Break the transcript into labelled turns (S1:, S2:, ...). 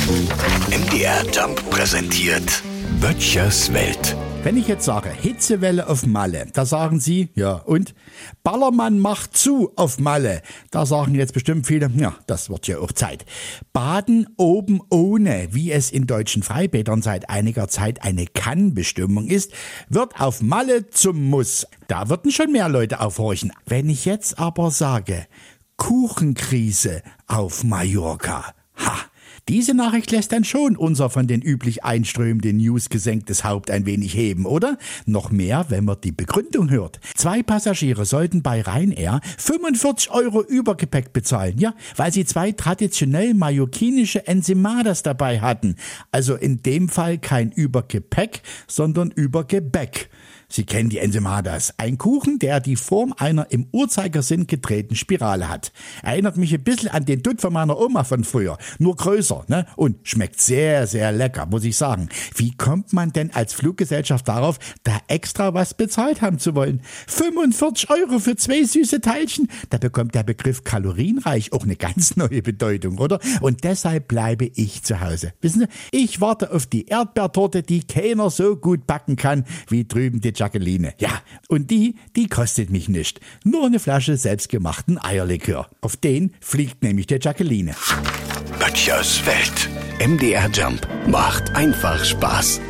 S1: MDR Jump präsentiert Böttchers Welt.
S2: Wenn ich jetzt sage, Hitzewelle auf Malle, da sagen Sie, ja und? Ballermann macht zu auf Malle. Da sagen jetzt bestimmt viele, ja, das wird ja auch Zeit. Baden oben ohne, wie es in deutschen Freibädern seit einiger Zeit eine Kann-Bestimmung ist, wird auf Malle zum Muss. Da würden schon mehr Leute aufhorchen. Wenn ich jetzt aber sage, Kuchenkrise auf Mallorca, diese Nachricht lässt dann schon unser von den üblich einströmenden News gesenktes Haupt ein wenig heben, oder? Noch mehr, wenn man die Begründung hört. 2 Passagiere sollten bei Ryanair 45 € Übergepäck bezahlen, ja, weil sie 2 traditionell mallorquinische Ensemadas dabei hatten. Also in dem Fall kein Übergepäck, sondern Übergebäck. Sie kennen die Ensemadas. Ein Kuchen, der die Form einer im Uhrzeigersinn gedrehten Spirale hat. Erinnert mich ein bisschen an den Dutt von meiner Oma von früher. Nur größer, ne? Und schmeckt sehr, sehr lecker, muss ich sagen. Wie kommt man denn als Fluggesellschaft darauf, da extra was bezahlt haben zu wollen? 45 € für 2 süße Teilchen? Da bekommt der Begriff kalorienreich auch eine ganz neue Bedeutung, oder? Und deshalb bleibe ich zu Hause. Wissen Sie, ich warte auf die Erdbeertorte, die keiner so gut backen kann, wie drüben die Jacqueline. Ja, und die kostet mich nicht. Nur eine Flasche selbstgemachten Eierlikör. Auf den fliegt nämlich der Jacqueline.
S1: Böttchers Welt. MDR Jump macht einfach Spaß.